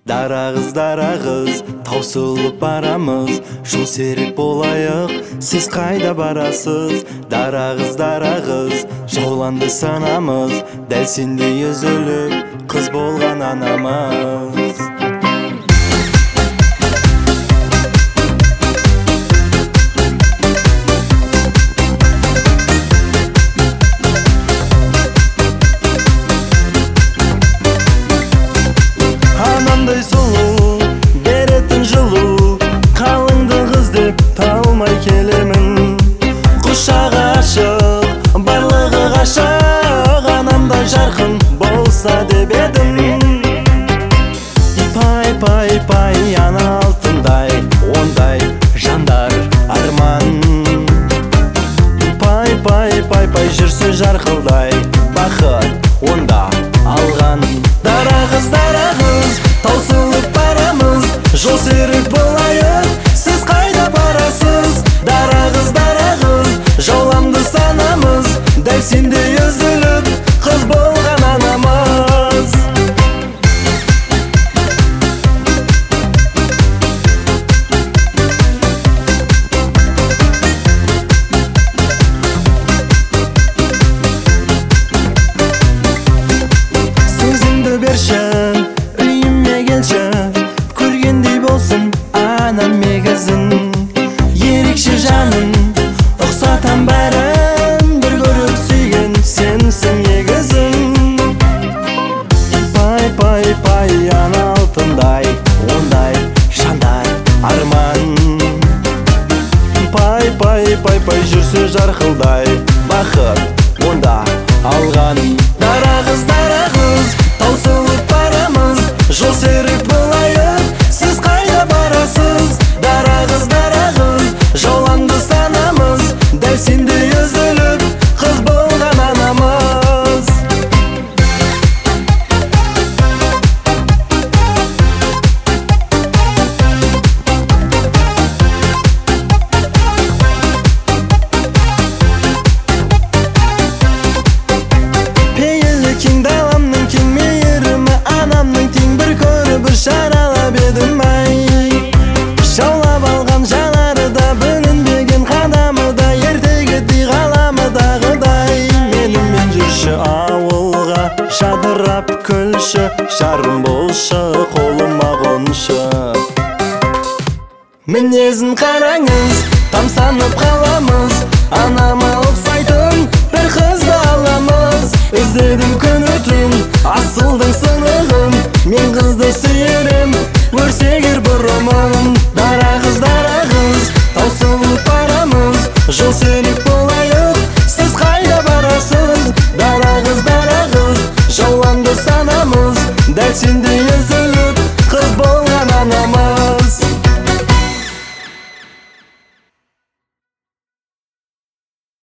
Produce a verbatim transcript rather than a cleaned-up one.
Дарагыз, дарагыз, таусылып барамыз. Жол серик болайык, сиз кайда барасыз? Дарагыз, дарагыз, жоланды санамыз. Дәл сендей өзөлүп, кыз болгон анамыз. Анамдай сулуу, беретін жылуу, қалыңды қыз деп талмай келемін. Құшағы ашық, барлығы ғашық, анамдай жарқын болса деп едім. Пай, пай, пай, ана алтындай, ондай жандар арман. Пай, пай, пай, пай, жүрсі жарқылдай, бақыт онда алған. Дарагыз, дарагыз, таусылып барамыз. Жол серик болайык, сиз кайда барасыз? Дарагыз, дарагыз, жолымды санамыз. Дәл сендей өзүлүп, кыз болгон анамыз. Сөзүңдү берші, үйүмө келші, көргендей болсын анам мегізін. Ерекше жаным, ұқсатам бәрін, бір көріп сүйген сенсің егізін. Пай, пай, пай, ана алтындай, ондай жандар арман. Пай, пай, пай, пай, жүрсі жарқылдай, бақыт онда алған. Дарагыз, дарагыз, таусылып барамыз. Жол серик болайык, сиз кайда барасыз? Дарагыз, дарагыз, жоланды санамыз. Дәл сендей өзүлүп, кыз болгон анамыз. Пейілі кең даламның кең мейірімі, анамның тең бір көріп бір шаралап едім ай. Жаулап алған жанары да, бүлінбеген қадамы да, ертегідей ғаламы дағыдай. Менімен жүрші ауылға, жадырап күлші, жарым болшы, қолыма қоншы. Мінезін қараңыз, тамсанып қаламыз. Анама ұқсайтын бір қызды аламыз. Іздедім күн өтін, асылдың сынығын, мен қызды сүйерім, өрсегер бұрымын. Дарагыз, дарагыз, таусылып барамыз. Жол серик болайык, сиз кайда барасыз? Дарагыз, дарагыз, жоланды санамыз. Дәл сендей өзүлүп, кыз болгон анамыз.